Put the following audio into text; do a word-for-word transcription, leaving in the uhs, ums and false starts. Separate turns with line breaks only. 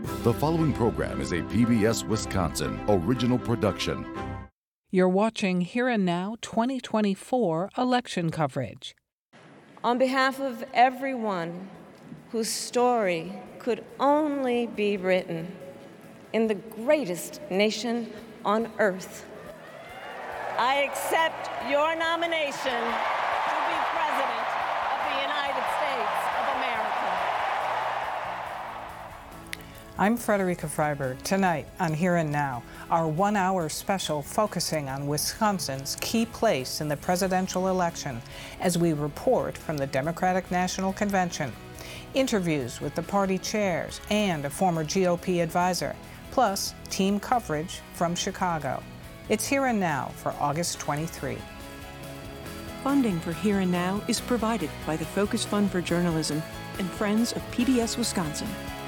The following program is a P B S Wisconsin original production.
You're watching Here and Now twenty twenty-four election coverage.
On behalf of everyone whose story could only be written in the greatest nation on earth, I accept your nomination to be President of the United States of America.
I'm Frederica Freiberg. Tonight on Here and Now, our one-hour special focusing on Wisconsin's key place in the presidential election as we report from the Democratic National Convention. Interviews with the party chairs and a former G O P advisor, plus team coverage from Chicago. It's Here and Now for August twenty-third.
Funding for Here and Now is provided by the Focus Fund for Journalism and Friends of P B S Wisconsin.